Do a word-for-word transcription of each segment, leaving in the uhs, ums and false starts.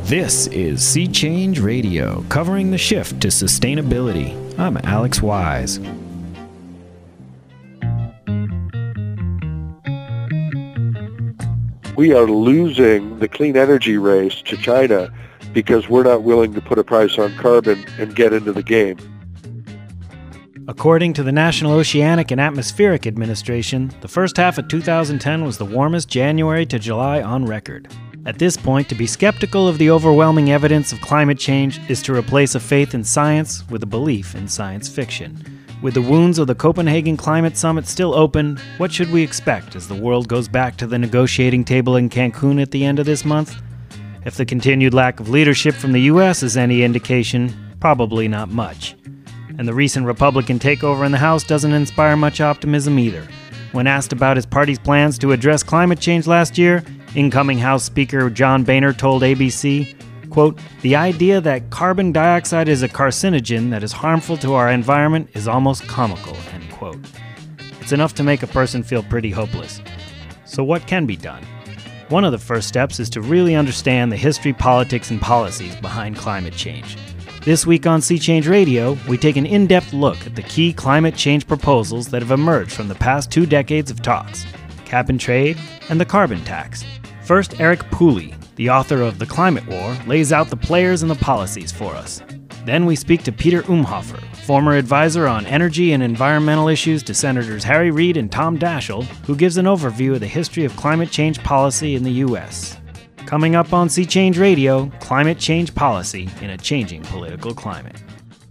This is Sea Change Radio, covering the shift to sustainability. I'm Alex Wise. We are losing the clean energy race to China because we're not willing to put a price on carbon and get into the game. According to the National Oceanic and Atmospheric Administration, the first half of two thousand ten was the warmest January to July on record. At this point, to be skeptical of the overwhelming evidence of climate change is to replace a faith in science with a belief in science fiction. With the wounds of the Copenhagen Climate Summit still open, what should we expect as the world goes back to the negotiating table in Cancun at the end of this month? If the continued lack of leadership from the U S is any indication, probably not much. And the recent Republican takeover in the House doesn't inspire much optimism either. When asked about his party's plans to address climate change last year, incoming House Speaker John Boehner told A B C, quote, "The idea that carbon dioxide is a carcinogen that is harmful to our environment is almost comical," end quote. It's enough to make a person feel pretty hopeless. So what can be done? One of the first steps is to really understand the history, politics, and policies behind climate change. This week on Sea Change Radio, we take an in-depth look at the key climate change proposals that have emerged from the past two decades of talks, cap and trade, and the carbon tax. First, Eric Pooley, the author of The Climate War, lays out the players and the policies for us. Then we speak to Peter Umhofer, former advisor on energy and environmental issues to Senators Harry Reid and Tom Daschle, who gives an overview of the history of climate change policy in the U S. Coming up on Sea Change Radio, climate change policy in a changing political climate.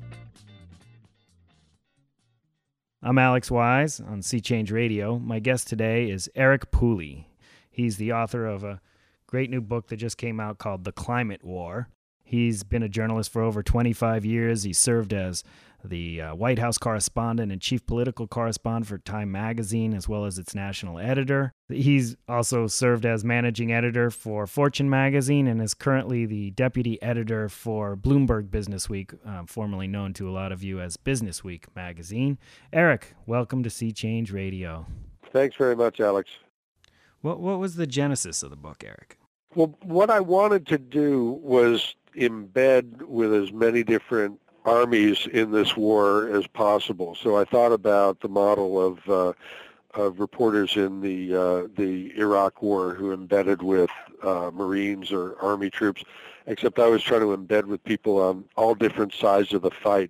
I'm Alex Wise on Sea Change Radio. My guest today is Eric Pooley. He's the author of a great new book that just came out called The Climate War. He's been a journalist for over twenty-five years. He served as the uh, White House correspondent and chief political correspondent for Time magazine, as well as its national editor. He's also served as managing editor for Fortune magazine and is currently the deputy editor for Bloomberg Businessweek, uh, formerly known to a lot of you as Businessweek magazine. Eric, welcome to Sea Change Radio. Thanks very much, Alex. What what was the genesis of the book, Eric? Well, what I wanted to do was embed with as many different armies in this war as possible. So I thought about the model of uh, of reporters in the uh, the Iraq War who embedded with uh, Marines or Army troops, except I was trying to embed with people on all different sides of the fight.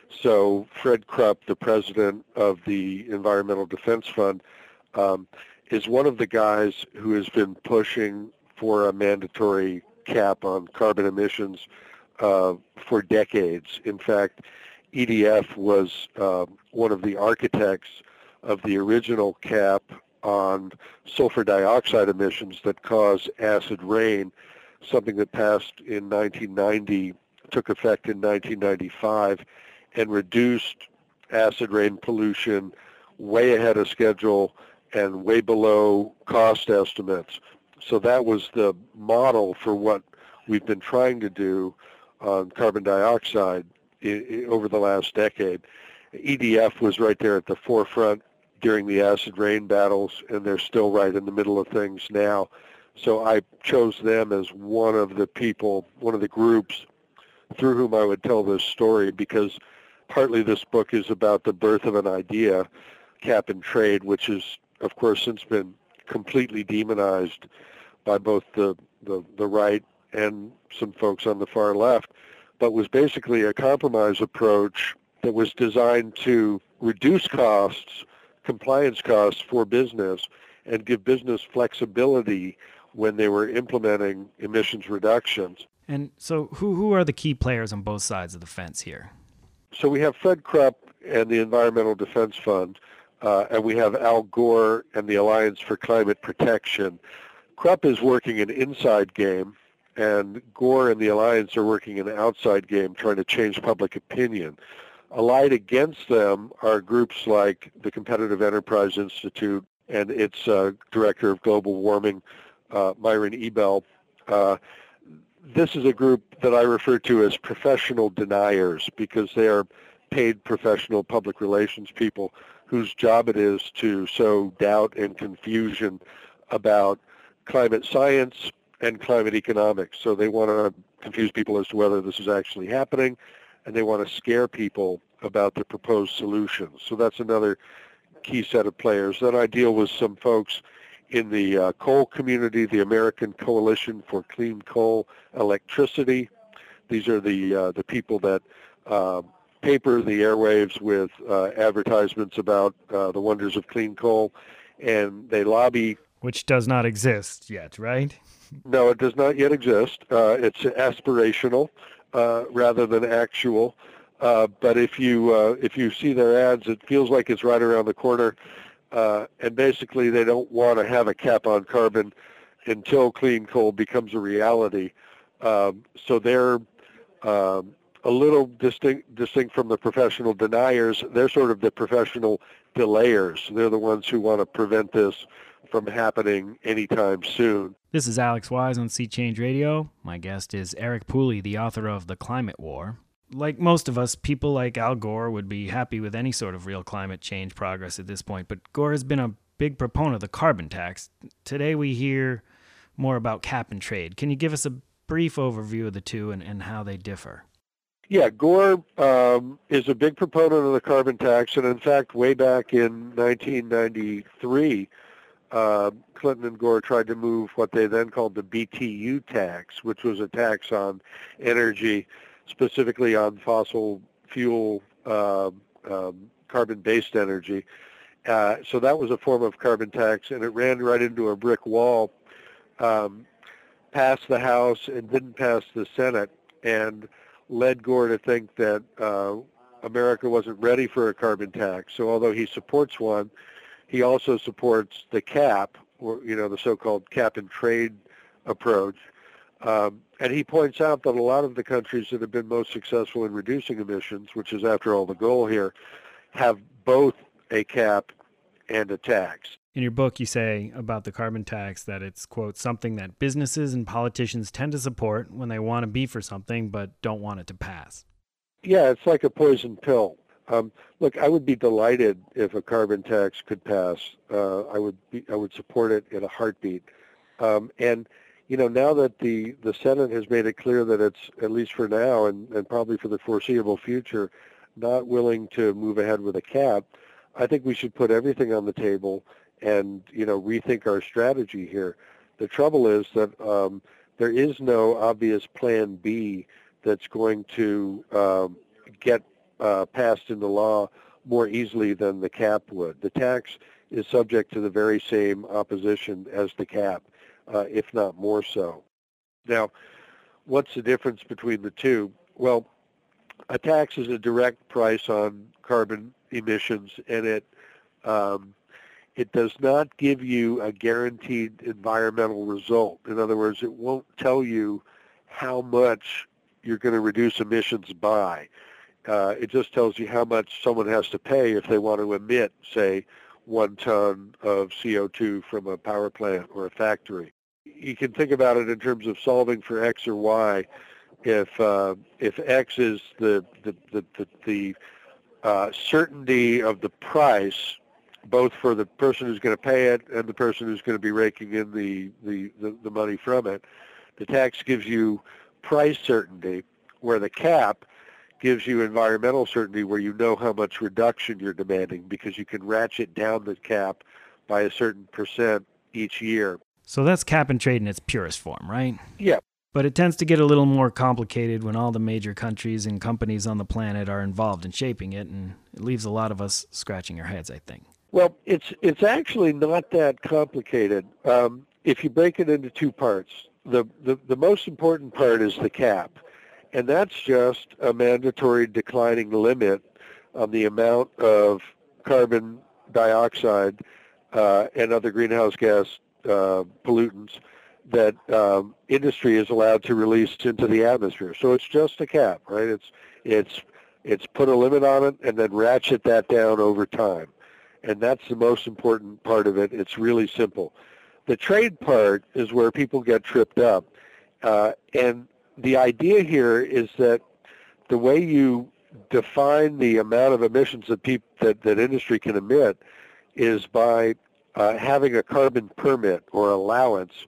So Fred Krupp, the president of the Environmental Defense Fund, um, is one of the guys who has been pushing for a mandatory cap on carbon emissions uh, for decades. In fact, E D F was uh, one of the architects of the original cap on sulfur dioxide emissions that cause acid rain, something that passed in nineteen ninety, took effect in nineteen ninety-five, and reduced acid rain pollution way ahead of schedule and way below cost estimates. So that was the model for what we've been trying to do on carbon dioxide I- I over the last decade. E D F was right there at the forefront during the acid rain battles, and they're still right in the middle of things now. So I chose them as one of the people, one of the groups through whom I would tell this story, because partly this book is about the birth of an idea, cap and trade, which is, of course, since been completely demonized by both the, the, the right and some folks on the far left, but was basically a compromise approach that was designed to reduce costs, compliance costs for business, and give business flexibility when they were implementing emissions reductions. And so who, who are the key players on both sides of the fence here? So we have Fred Krupp and the Environmental Defense Fund, uh, and we have Al Gore and the Alliance for Climate Protection. Krupp is working an inside game, and Gore and the Alliance are working an outside game trying to change public opinion. Allied against them are groups like the Competitive Enterprise Institute and its uh, Director of Global Warming, uh, Myron Ebell. Uh, this is a group that I refer to as professional deniers because they are paid professional public relations people whose job it is to sow doubt and confusion about climate science and climate economics. So they want to confuse people as to whether this is actually happening, and they want to scare people about the proposed solutions. So that's another key set of players. Then I deal with some folks in the uh, coal community, the American Coalition for Clean Coal Electricity. These are the uh, the people that uh, paper the airwaves with uh, advertisements about uh, the wonders of clean coal, and they lobby. Which does not exist yet, right? No, it does not yet exist. Uh, it's aspirational uh, rather than actual. Uh, but if you uh, if you see their ads, it feels like it's right around the corner. Uh, and basically, they don't want to have a cap on carbon until clean coal becomes a reality. Um, so they're um, a little distinct, distinct from the professional deniers. They're sort of the professional delayers. They're the ones who want to prevent this from happening anytime soon. This is Alex Wise on Sea Change Radio. My guest is Eric Pooley, the author of The Climate War. Like most of us, people like Al Gore would be happy with any sort of real climate change progress at this point, but Gore has been a big proponent of the carbon tax. Today we hear more about cap and trade. Can you give us a brief overview of the two and, and how they differ? Yeah, Gore um, is a big proponent of the carbon tax, and in fact, way back in nineteen ninety-three, uh, Clinton and Gore tried to move what they then called the B T U tax, which was a tax on energy, specifically on fossil fuel, uh, um, carbon-based energy. Uh, so that was a form of carbon tax, and it ran right into a brick wall, um, passed the House and didn't pass the Senate, and led Gore to think that uh, America wasn't ready for a carbon tax. So although he supports one, he also supports the cap, or you know, the so-called cap and trade approach. Um, and he points out that a lot of the countries that have been most successful in reducing emissions, which is after all the goal here, have both a cap and a tax. In your book, you say about the carbon tax that it's, quote, something that businesses and politicians tend to support when they want to be for something but don't want it to pass. Yeah, it's like a poison pill. Um, look, I would be delighted if a carbon tax could pass. Uh, I would be, I would support it in a heartbeat. Um, and you know, now that the, the Senate has made it clear that it's, at least for now and, and probably for the foreseeable future, not willing to move ahead with a cap, I think we should put everything on the table and, you know, rethink our strategy here. The trouble is that um, there is no obvious plan B that's going to um, get uh, passed into law more easily than the cap would. The tax is subject to the very same opposition as the cap, uh, if not more so. Now, what's the difference between the two? Well, a tax is a direct price on carbon emissions, and it um, it does not give you a guaranteed environmental result. In other words, it won't tell you how much you're going to reduce emissions by. Uh, it just tells you how much someone has to pay if they want to emit, say, one ton of C O two from a power plant or a factory. You can think about it in terms of solving for X or Y. If uh, if X is the the the, the, the uh, certainty of the price, both for the person who's going to pay it and the person who's going to be raking in the, the, the, the money from it, the tax gives you price certainty, where the cap gives you environmental certainty, where you know how much reduction you're demanding because you can ratchet down the cap by a certain percent each year. So that's cap and trade in its purest form, right? Yeah. But it tends to get a little more complicated when all the major countries and companies on the planet are involved in shaping it, and it leaves a lot of us scratching our heads, I think. Well, it's it's actually not that complicated. Um, if you break it into two parts, the, the, the most important part is the cap, and that's just a mandatory declining limit on the amount of carbon dioxide uh, and other greenhouse gas uh, pollutants that um, industry is allowed to release into the atmosphere. So it's just a cap, right? It's it's it's put a limit on it and then ratchet that down over time. And that's the most important part of it. It's really simple. The trade part is where people get tripped up. Uh, and the idea here is that the way you define the amount of emissions that, peop- that, that industry can emit is by uh, having a carbon permit or allowance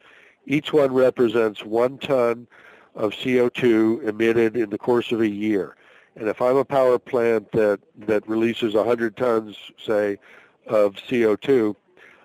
Each one represents one ton of C O two emitted in the course of a year. And if I'm a power plant that, that releases one hundred tons, say, of C O two,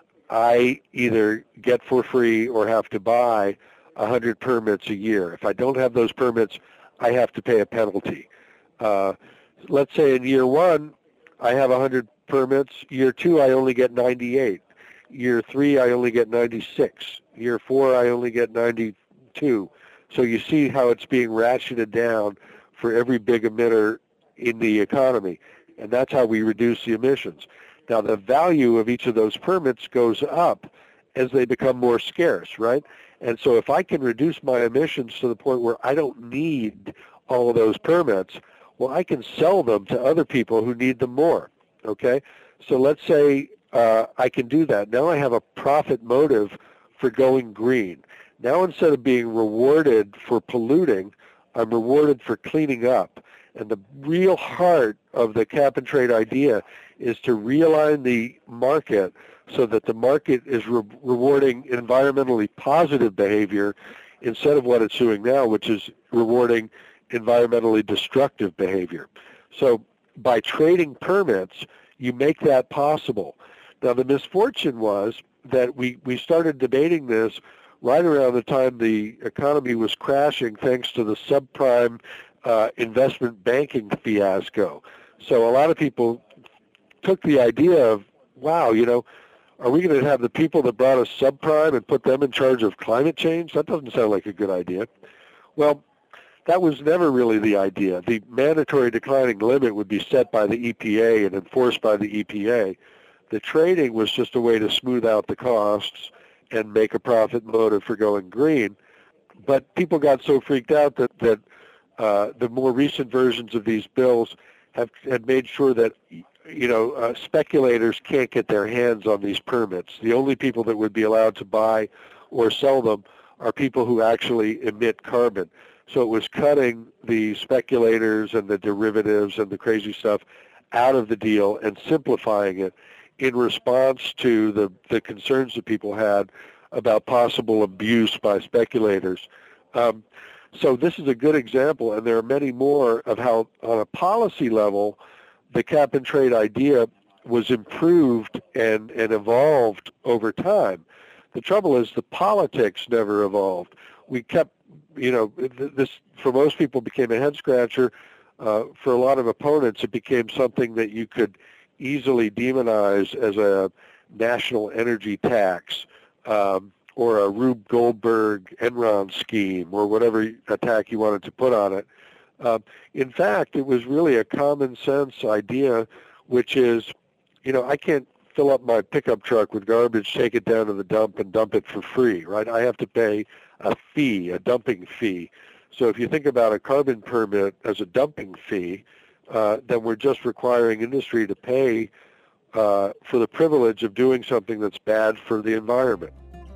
I either get for free or have to buy one hundred permits a year. If I don't have those permits, I have to pay a penalty. Uh, let's say in year one, I have one hundred permits. Year two, I only get ninety-eight. Year three, I only get ninety-six. Year four, I only get ninety-two. So you see how it's being ratcheted down for every big emitter in the economy. And that's how we reduce the emissions. Now, the value of each of those permits goes up as they become more scarce, right? And so if I can reduce my emissions to the point where I don't need all of those permits, well, I can sell them to other people who need them more, okay? So let's say uh, I can do that. Now I have a profit motive for going green. Now instead of being rewarded for polluting, I'm rewarded for cleaning up. And the real heart of the cap and trade idea is to realign the market so that the market is re- rewarding environmentally positive behavior instead of what it's doing now, which is rewarding environmentally destructive behavior. So by trading permits, you make that possible. Now the misfortune was that we, we started debating this right around the time the economy was crashing thanks to the subprime uh, investment banking fiasco. So a lot of people took the idea of, wow, you know, are we going to have the people that brought us subprime and put them in charge of climate change? That doesn't sound like a good idea. Well, that was never really the idea. The mandatory declining limit would be set by the E P A and enforced by the E P A. The trading was just a way to smooth out the costs and make a profit motive for going green. But people got so freaked out that, that uh, the more recent versions of these bills have, have made sure that, you know, uh, speculators can't get their hands on these permits. The only people that would be allowed to buy or sell them are people who actually emit carbon. So it was cutting the speculators and the derivatives and the crazy stuff out of the deal and simplifying it in response to the, the concerns that people had about possible abuse by speculators. Um, so this is a good example, and there are many more of how, on a policy level, the cap and trade idea was improved and, and evolved over time. The trouble is the politics never evolved. We kept, you know, this for most people became a head scratcher. Uh, for a lot of opponents, it became something that you could easily demonize as a national energy tax um, or a Rube Goldberg Enron scheme or whatever attack you wanted to put on it. Uh, in fact, it was really a common sense idea, which is, you know, I can't fill up my pickup truck with garbage, take it down to the dump, and dump it for free, right? I have to pay a fee, a dumping fee. So if you think about a carbon permit as a dumping fee, uh, then we're just requiring industry to pay uh, for the privilege of doing something that's bad for the environment.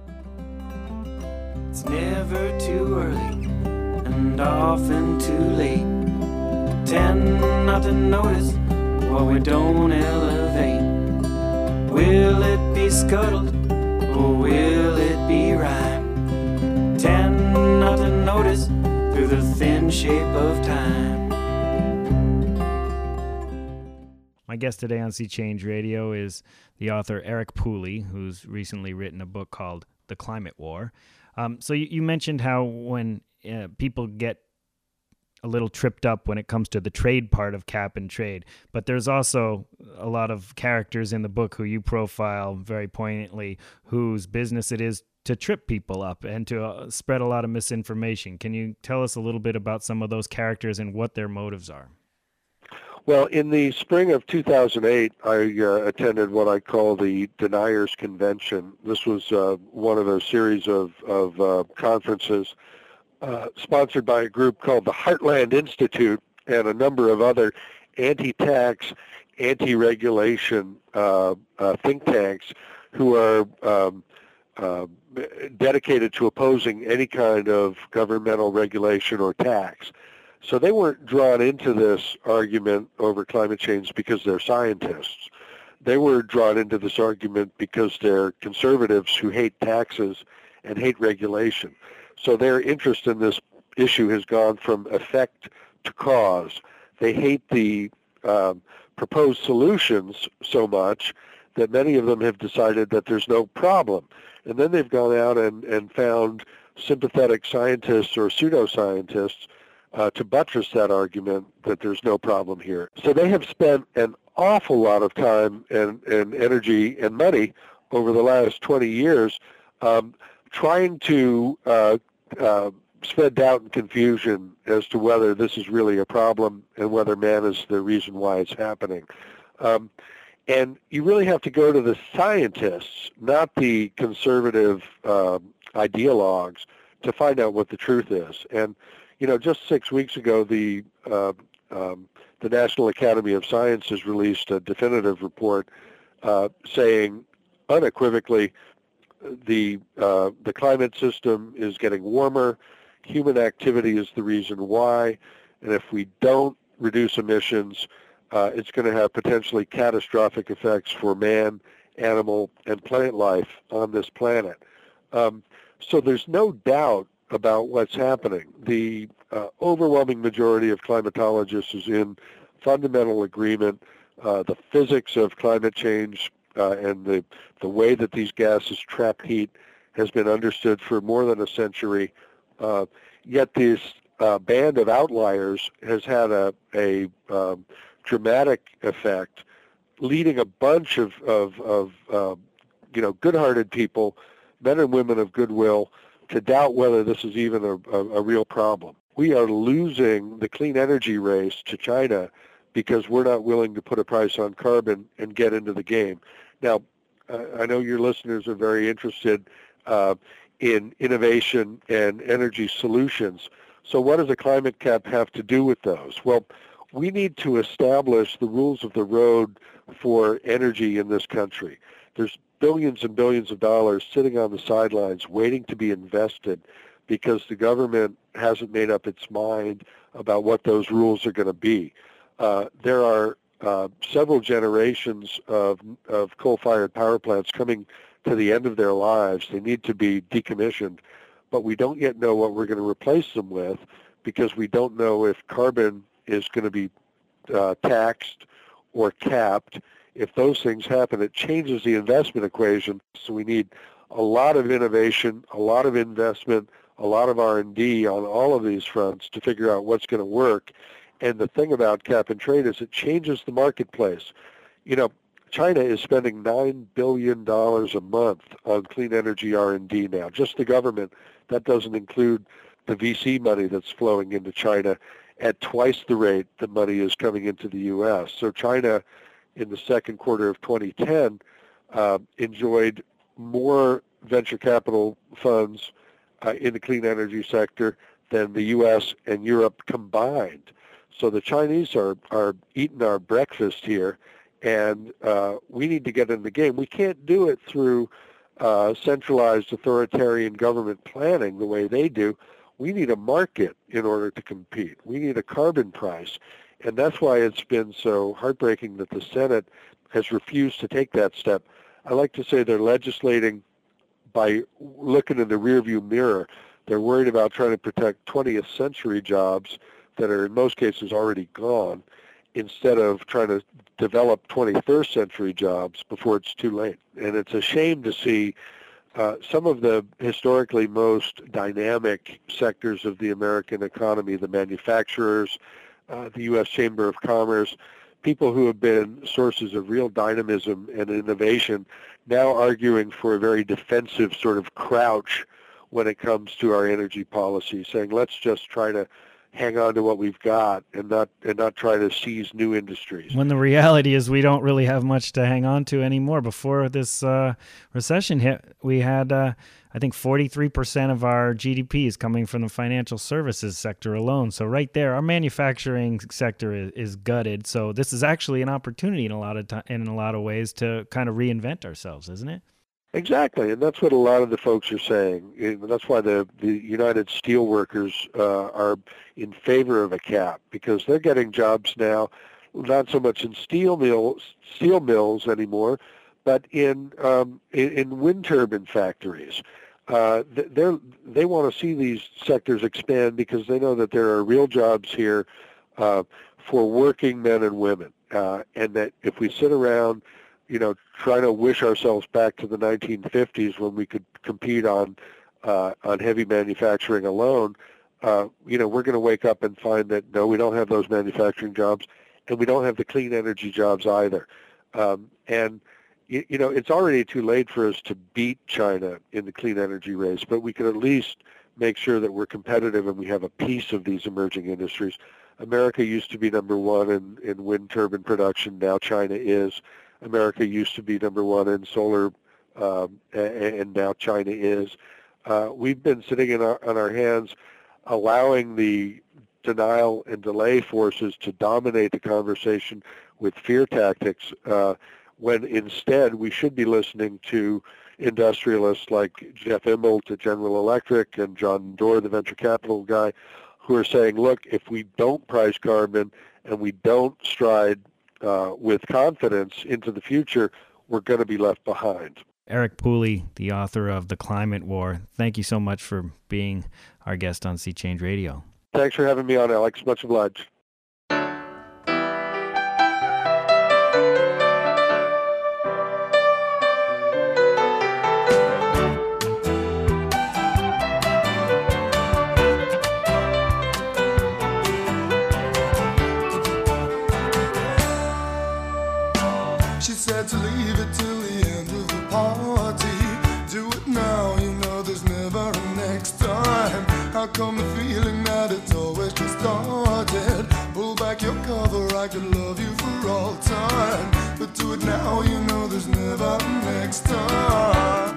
It's never too early and often too late. Tend not to notice what we don't elevate. Will it be scuttled or will it be rhyme? Tend not to notice through the thin shape of time. My guest today on Sea Change Radio is the author Eric Pooley, who's recently written a book called The Climate War. Um, so you, you mentioned how when uh, people get a little tripped up when it comes to the trade part of cap and trade, but there's also a lot of characters in the book who you profile very poignantly, whose business it is to trip people up and to uh, spread a lot of misinformation. Can you tell us a little bit about some of those characters and what their motives are? Well, in the spring of two thousand eight, I uh, attended what I call the Deniers Convention. This was uh, one of a series of, of uh, conferences uh, sponsored by a group called the Heartland Institute and a number of other anti-tax, anti-regulation uh, uh, think tanks who are um, uh, dedicated to opposing any kind of governmental regulation or tax. So they weren't drawn into this argument over climate change because they're scientists. They were drawn into this argument because they're conservatives who hate taxes and hate regulation. So their interest in this issue has gone from effect to cause. They hate the um, proposed solutions so much that many of them have decided that there's no problem. And then they've gone out and, and found sympathetic scientists or pseudoscientists uh, to buttress that argument that there's no problem here. So they have spent an awful lot of time and, and energy and money over the last twenty years um, trying to uh, uh, spread doubt and confusion as to whether this is really a problem and whether man is the reason why it's happening. Um, and you really have to go to the scientists, not the conservative uh, ideologues, to find out what the truth is. And, you know, just six weeks ago, the uh, um, the National Academy of Sciences released a definitive report uh, saying unequivocally the uh, the climate system is getting warmer. Human activity is the reason why, and if we don't reduce emissions, uh, it's going to have potentially catastrophic effects for man, animal, and plant life on this planet. Um, so there's no doubt about what's happening. The uh, overwhelming majority of climatologists is in fundamental agreement. Uh, the physics of climate change uh, and the, the way that these gases trap heat has been understood for more than a century. Uh, yet this uh, band of outliers has had a, a um, dramatic effect, leading a bunch of, of, of uh, you know, good-hearted people, men and women of goodwill, to doubt whether this is even a, a, a real problem. We are losing the clean energy race to China because we're not willing to put a price on carbon and get into the game. Now, uh, I know your listeners are very interested uh, in innovation and energy solutions. So what does a climate cap have to do with those? Well, we need to establish the rules of the road for energy in this country. There's billions and billions of dollars sitting on the sidelines waiting to be invested because the government hasn't made up its mind about what those rules are going to be. Uh, there are uh, several generations of, of coal-fired power plants coming to the end of their lives. They need to be decommissioned, but we don't yet know what we're going to replace them with because we don't know if carbon is going to be uh, taxed or capped. If those things happen, it changes the investment equation. So we need a lot of innovation, a lot of investment, a lot of R and D on all of these fronts to figure out what's going to work. And the thing about cap and trade is it changes the marketplace. You know, China is spending nine billion dollars a month on clean energy R and D now, just the government. That doesn't include the V C money that's flowing into China at twice the rate that money is coming into the U S. So China, in the second quarter of twenty ten, uh, enjoyed more venture capital funds uh, in the clean energy sector than the U S and Europe combined. So the Chinese are, are eating our breakfast here, and uh, we need to get in the game. We can't do it through uh, centralized authoritarian government planning the way they do. We need a market in order to compete. We need a carbon price. And that's why it's been so heartbreaking that the Senate has refused to take that step. I like to say they're legislating by looking in the rearview mirror. They're worried about trying to protect twentieth century jobs that are in most cases already gone, instead of trying to develop twenty-first century jobs before it's too late. And it's a shame to see uh, some of the historically most dynamic sectors of the American economy, the manufacturers, uh, the U S Chamber of Commerce, people who have been sources of real dynamism and innovation, now arguing for a very defensive sort of crouch when it comes to our energy policy, saying let's just try to hang on to what we've got and not and not try to seize new industries. When the reality is we don't really have much to hang on to anymore. Before this uh, recession hit, we had, uh, I think, forty-three percent of our G D P is coming from the financial services sector alone. So right there, our manufacturing sector is, is gutted. So this is actually an opportunity in a lot of time, in a lot of ways to kind of reinvent ourselves, isn't it? Exactly, and that's what a lot of the folks are saying. And that's why the, the United Steelworkers uh, are in favor of a cap, because they're getting jobs now, not so much in steel mills, steel mills anymore, but in um, in, in wind turbine factories. uh, they're, they want to see these sectors expand because they know that there are real jobs here uh, for working men and women, uh, and that if we sit around, you know, trying to wish ourselves back to the nineteen fifties when we could compete on uh, on heavy manufacturing alone, uh, you know, we're going to wake up and find that, no, we don't have those manufacturing jobs, and we don't have the clean energy jobs either. Um, and, you, you know, it's already too late for us to beat China in the clean energy race, but we can at least make sure that we're competitive and we have a piece of these emerging industries. America used to be number one in, in wind turbine production. Now China is. America used to be number one in solar, um, and now China is. Uh, we've been sitting in our, on our hands, allowing the denial and delay forces to dominate the conversation with fear tactics, uh, when instead we should be listening to industrialists like Jeff Immelt at General Electric and John Doerr, the venture capital guy, who are saying, look, if we don't price carbon and we don't stride uh, with confidence into the future, we're going to be left behind. Eric Pooley, the author of The Climate War, thank you so much for being our guest on Sea Change Radio. Thanks for having me on, Alex. Much obliged. She said to leave it till the end of the party. Do it now, you know there's never a next time. How come the feeling that it's always just started? Pull back your cover, I could love you for all time. But do it now, you know there's never a next time.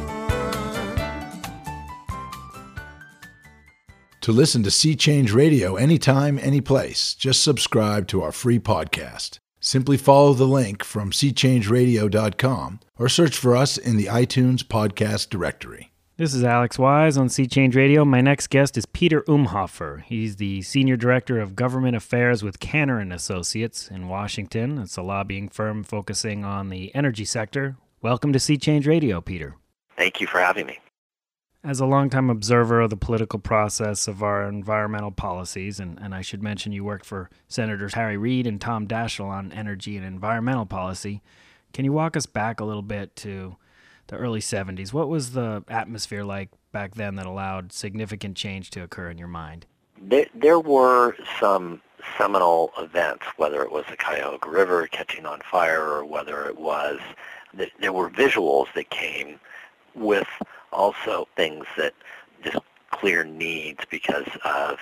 To listen to Sea Change Radio anytime, anyplace, just subscribe to our free podcast. Simply follow the link from sea change radio dot com or search for us in the iTunes podcast directory. This is Alex Wise on Sea Change Radio. My next guest is Peter Umhofer. He's the Senior Director of Government Affairs with Cantor and Associates in Washington. It's a lobbying firm focusing on the energy sector. Welcome to Sea Change Radio, Peter. Thank you for having me. As a longtime observer of the political process of our environmental policies, and, and I should mention you worked for Senators Harry Reid and Tom Daschle on energy and environmental policy, can you walk us back a little bit to the early seventies? What was the atmosphere like back then that allowed significant change to occur in your mind? There, there were some seminal events, whether it was the Cuyahoga River catching on fire or whether it was, there were visuals that came with also things that just clear needs because of,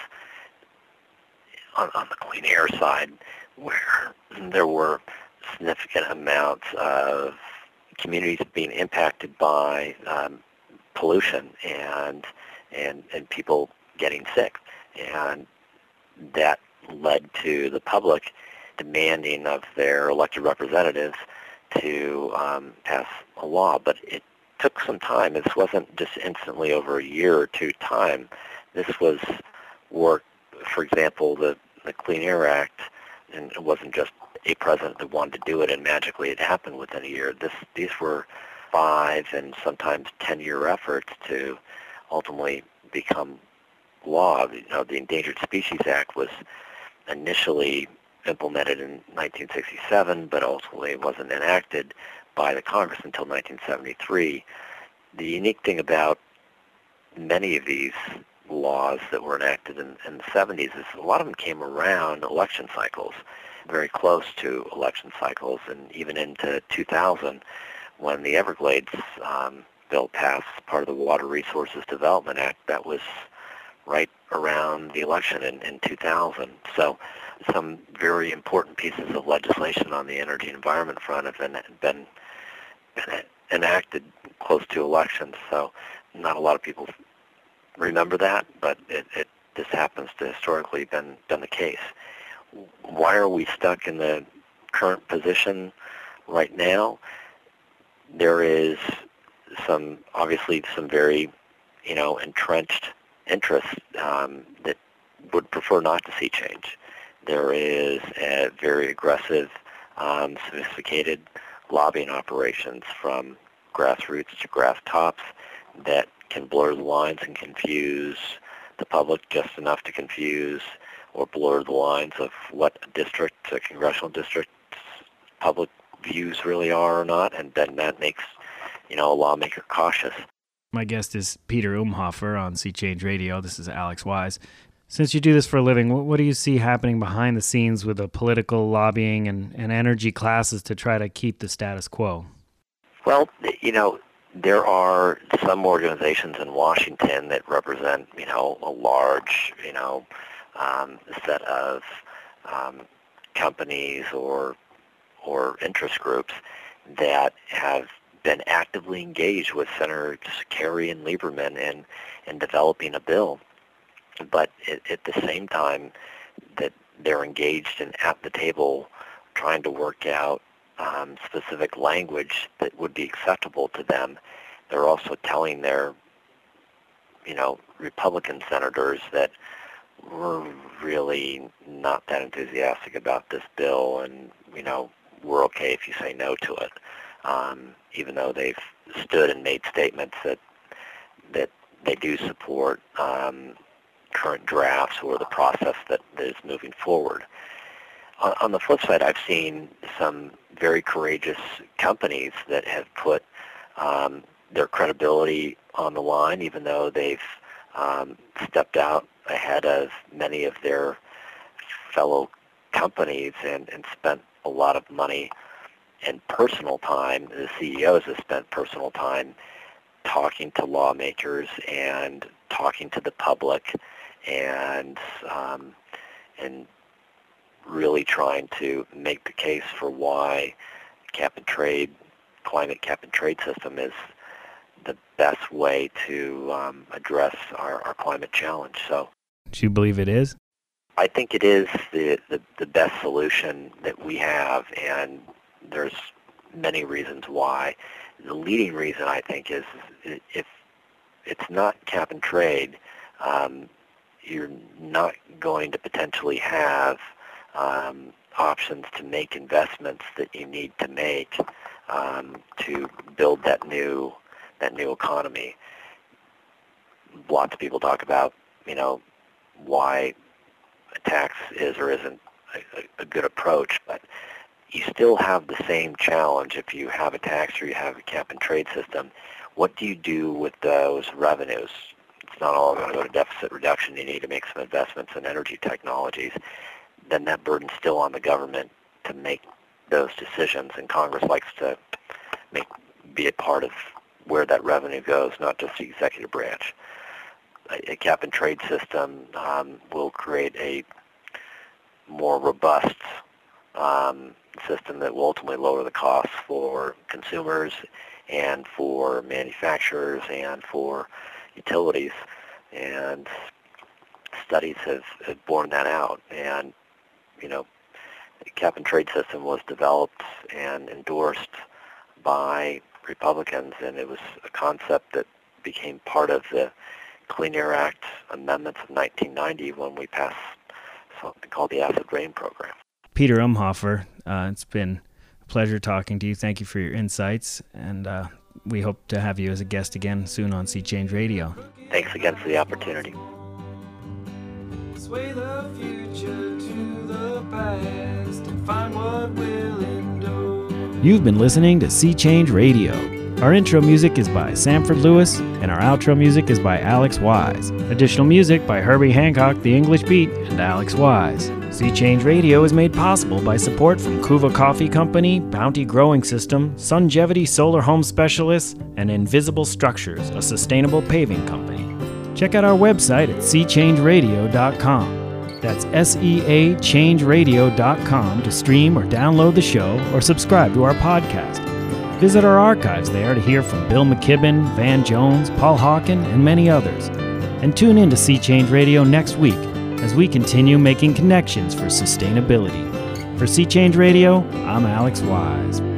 on, on the clean air side, where there were significant amounts of communities being impacted by um, pollution and, and, and people getting sick. And that led to the public demanding of their elected representatives to um, pass a law. But it took some time. This wasn't just instantly over a year or two time. This was work, for example, the, the Clean Air Act, and it wasn't just a president that wanted to do it and magically it happened within a year. This, these were five and sometimes ten-year efforts to ultimately become law. You know, the Endangered Species Act was initially implemented in nineteen sixty-seven, but ultimately wasn't enacted by the Congress until nineteen seventy-three. The unique thing about many of these laws that were enacted in, in the seventies is a lot of them came around election cycles, very close to election cycles, and even into two thousand when the Everglades um, bill passed, part of the Water Resources Development Act. That was right around the election in, in two thousand. So some very important pieces of legislation on the energy and environment front have been, been, been enacted close to elections. So not a lot of people remember that, but it, it this happens to historically been been the case. Why are we stuck in the current position right now? There is some, obviously, some very, you know, entrenched interests um, that would prefer not to see change. There is a very aggressive, um, sophisticated lobbying operations from grassroots to grass tops that can blur the lines and confuse the public just enough to confuse or blur the lines of what a district, a congressional district's public views really are or not, and then that makes, you know, a lawmaker cautious. My guest is Peter Umhofer on Sea Change Radio. This is Alex Wise. Since you do this for a living, what, what do you see happening behind the scenes with the political lobbying and, and energy classes to try to keep the status quo? Well, you know, there are some organizations in Washington that represent, you know, a large, you know, um, set of um, companies or or interest groups that have been actively engaged with Senators Kerry and Lieberman in, in developing a bill. But at, at the same time that they're engaged and at the table trying to work out um, specific language that would be acceptable to them, they're also telling their, you know, Republican senators that we're really not that enthusiastic about this bill, and, you know, we're okay if you say no to it, um, even though they've stood and made statements that that they do support um, current drafts or the process that, that is moving forward. On, on the flip side, I've seen some very courageous companies that have put um, their credibility on the line, even though they've um, stepped out ahead of many of their fellow companies and, and spent a lot of money and personal time. The C E Os have spent personal time talking to lawmakers and talking to the public and um, and really trying to make the case for why cap and trade, climate cap and trade system is the best way to um, address our, our climate challenge. So, do you believe it is? I think it is the, the, the best solution that we have, and there's many reasons why. The leading reason, I think, is if it's not cap and trade, um, you're not going to potentially have um, options to make investments that you need to make um, to build that new that new economy. Lots of people talk about, you know, why a tax is or isn't a, a good approach, but you still have the same challenge if you have a tax or you have a cap and trade system. What do you do with those revenues? It's not all going to go to deficit reduction. You need to make some investments in energy technologies. Then that burden's still on the government to make those decisions, and Congress likes to make be a part of where that revenue goes, not just the executive branch. A, a cap and trade system um, will create a more robust um, system that will ultimately lower the costs for consumers and for manufacturers and for utilities. And studies have, have borne that out. And, you know, the cap and trade system was developed and endorsed by Republicans, and it was a concept that became part of the Clean Air Act amendments of nineteen ninety when we passed something called the Acid Rain Program. Peter Umhofer, uh, it's been a pleasure talking to you. Thank you for your insights, and uh, we hope to have you as a guest again soon on Sea Change Radio. Thanks again for the opportunity. Sway the future to the past and find what will endure. You've been listening to Sea Change Radio. Our intro music is by Sanford Lewis, and our outro music is by Alex Wise. Additional music by Herbie Hancock, The English Beat, and Alex Wise. Sea Change Radio is made possible by support from Kuva Coffee Company, Bounty Growing System, Sungevity Solar Home Specialists, and Invisible Structures, a sustainable paving company. Check out our website at sea change radio dot com. That's S E A change radio dot com to stream or download the show or subscribe to our podcast. Visit our archives there to hear from Bill McKibben, Van Jones, Paul Hawken, and many others. And tune in to Sea Change Radio next week as we continue making connections for sustainability. For Sea Change Radio, I'm Alex Wise.